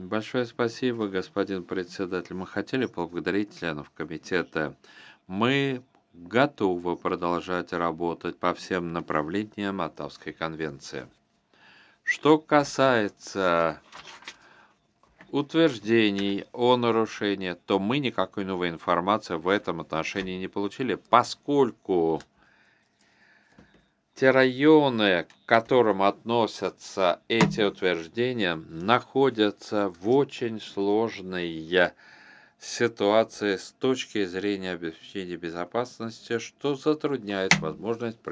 Большое спасибо, господин председатель. Мы хотели поблагодарить членов комитета. Мы готовы продолжать работать по всем направлениям Оттавской конвенции. Что касается утверждений о нарушении, то мы никакой новой информации в этом отношении не получили, поскольку те районы, к которым относятся эти утверждения, находятся в очень сложной ситуации с точки зрения обеспечения безопасности, что затрудняет возможность